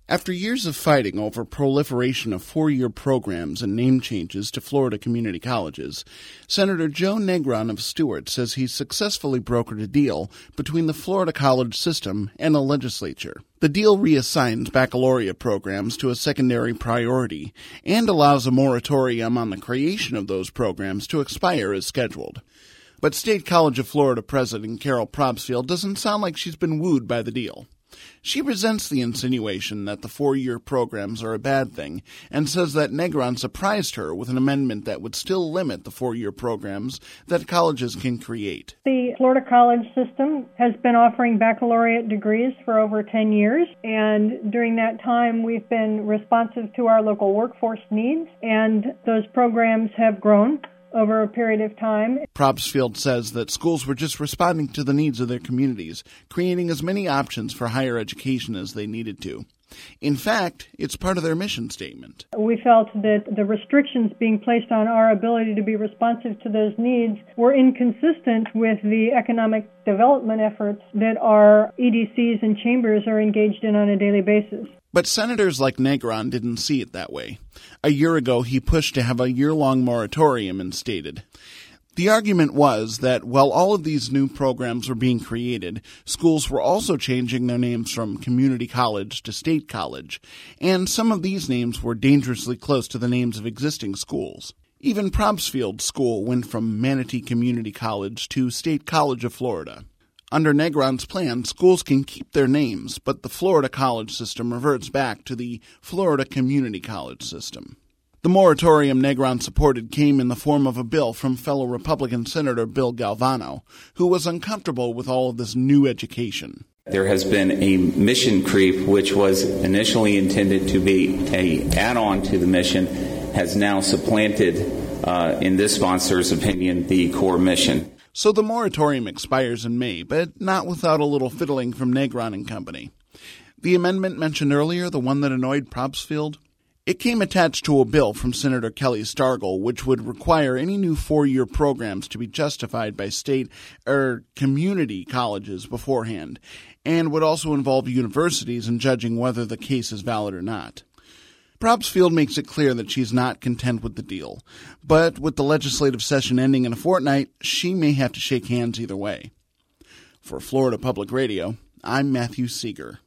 After years of fighting over proliferation of four-year programs and name changes to Florida community colleges, Senator Joe Negron of Stuart says he's successfully brokered a deal between the Florida college system and the legislature. The deal reassigns baccalaureate programs to a secondary priority and allows a moratorium on the creation of those programs to expire as scheduled. But State College of Florida President Carol Probstfield doesn't sound like she's been wooed by the deal. She resents the insinuation that the four-year programs are a bad thing and says that Negron surprised her with an amendment that would still limit the four-year programs that colleges can create. The Florida college system has been offering baccalaureate degrees for over 10 years, and during that time we've been responsive to our local workforce needs, and those programs have grown over a period of time. Probstfield says that schools were just responding to the needs of their communities, creating as many options for higher education as they needed to. In fact, it's part of their mission statement. We felt that the restrictions being placed on our ability to be responsive to those needs were inconsistent with the economic development efforts that our EDCs and chambers are engaged in on a daily basis. But senators like Negron didn't see it that way. A year ago, he pushed to have a year-long moratorium instated. The argument was that while all of these new programs were being created, schools were also changing their names from community college to state college, and some of these names were dangerously close to the names of existing schools. Even Probstfield's school went from Manatee Community College to State College of Florida. Under Negron's plan, schools can keep their names, but the Florida college system reverts back to the Florida Community College system. The moratorium Negron supported came in the form of a bill from fellow Republican Senator Bill Galvano, who was uncomfortable with all of this new education. There has been a mission creep, which was initially intended to be an add-on to the mission, has now supplanted, in this sponsor's opinion, the core mission. So the moratorium expires in May, but not without a little fiddling from Negron and company. The amendment mentioned earlier, the one that annoyed Probstfield, it came attached to a bill from Senator Kelly Stargel, which would require any new four-year programs to be justified by state or community colleges beforehand, and would also involve universities in judging whether the case is valid or not. Probstfield makes it clear that she's not content with the deal, but with the legislative session ending in a fortnight, she may have to shake hands either way. For Florida Public Radio, I'm Matthew Seeger.